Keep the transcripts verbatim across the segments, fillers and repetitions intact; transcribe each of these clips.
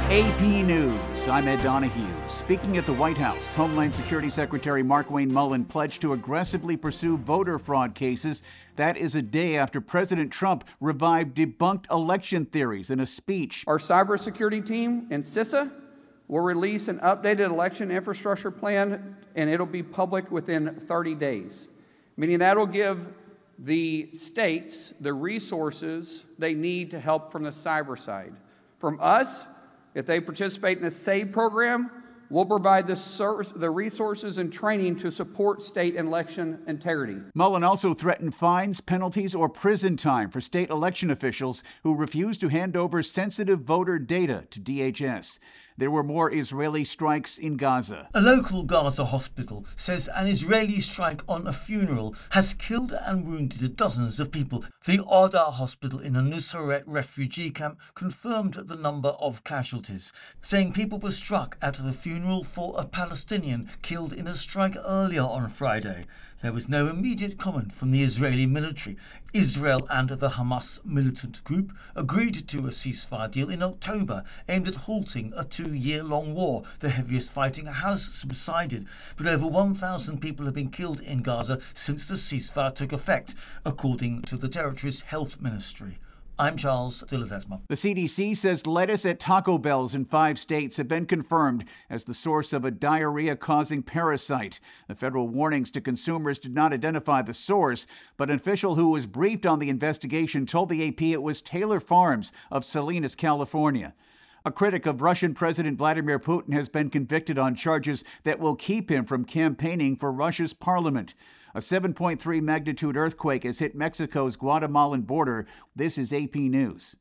A P News, I'm Ed Donahue. Speaking at the White House, Homeland Security Secretary Markwayne Mullin pledged to aggressively pursue voter fraud cases. That is a day after President Trump revived debunked election theories in a speech. Our cybersecurity team and CISA will release an updated election infrastructure plan, and it'll be public within thirty days, meaning that will give the states the resources they need to help from the cyber side. From us, if they participate in the SAVE program, we'll provide the, service, the resources and training to support state election integrity. Mullin also threatened fines, penalties, or prison time for state election officials who refuse to hand over sensitive voter data to D H S. There were more Israeli strikes in Gaza. A local Gaza hospital says an Israeli strike on a funeral has killed and wounded dozens of people. The Ardar hospital in a Nusayrat refugee camp confirmed the number of casualties, saying people were struck at the funeral for a Palestinian killed in a strike earlier on Friday. There was no immediate comment from the Israeli military. Israel and the Hamas militant group agreed to a ceasefire deal in October aimed at halting a two-year-long war. The heaviest fighting has subsided, but over one thousand people have been killed in Gaza since the ceasefire took effect, according to the territory's health ministry. I'm Charles de Ledesma. The C D C says lettuce at Taco Bells in five states have been confirmed as the source of a diarrhea-causing parasite. The federal warnings to consumers did not identify the source, but an official who was briefed on the investigation told the A P it was Taylor Farms of Salinas, California. A critic of Russian President Vladimir Putin has been convicted on charges that will keep him from campaigning for Russia's parliament. A seven point three magnitude earthquake has hit Mexico's Guatemalan border. This is A P News.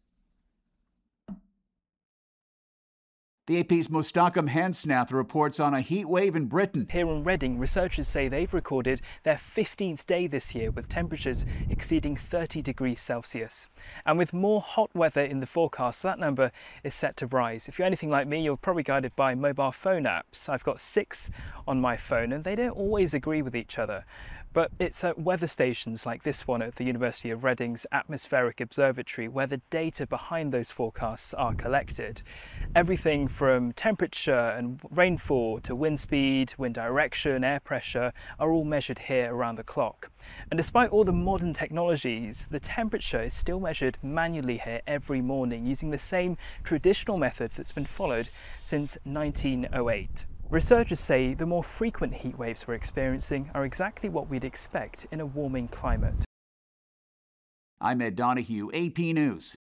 The A P's Mustaqim Hansnath reports on a heat wave in Britain. Here in Reading, researchers say they've recorded their fifteenth day this year with temperatures exceeding thirty degrees Celsius. And with more hot weather in the forecast, that number is set to rise. If you're anything like me, you're probably guided by mobile phone apps. I've got six on my phone and they don't always agree with each other. But it's at weather stations like this one at the University of Reading's Atmospheric Observatory where the data behind those forecasts are collected. Everything from temperature and rainfall to wind speed, wind direction, air pressure are all measured here around the clock. And despite all the modern technologies, the temperature is still measured manually here every morning using the same traditional method that's been followed since nineteen oh eight. Researchers say the more frequent heat waves we're experiencing are exactly what we'd expect in a warming climate. I'm Ed Donahue, A P News.